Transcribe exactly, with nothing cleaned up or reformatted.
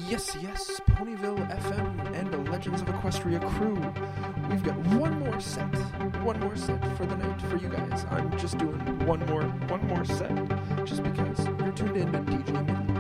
Yes, yes, Ponyville F M and the Legends of Equestria crew. We've got one more set, one more set for the night for you guys. I'm just doing one more, one more set, just because you're tuned in to D J Midley.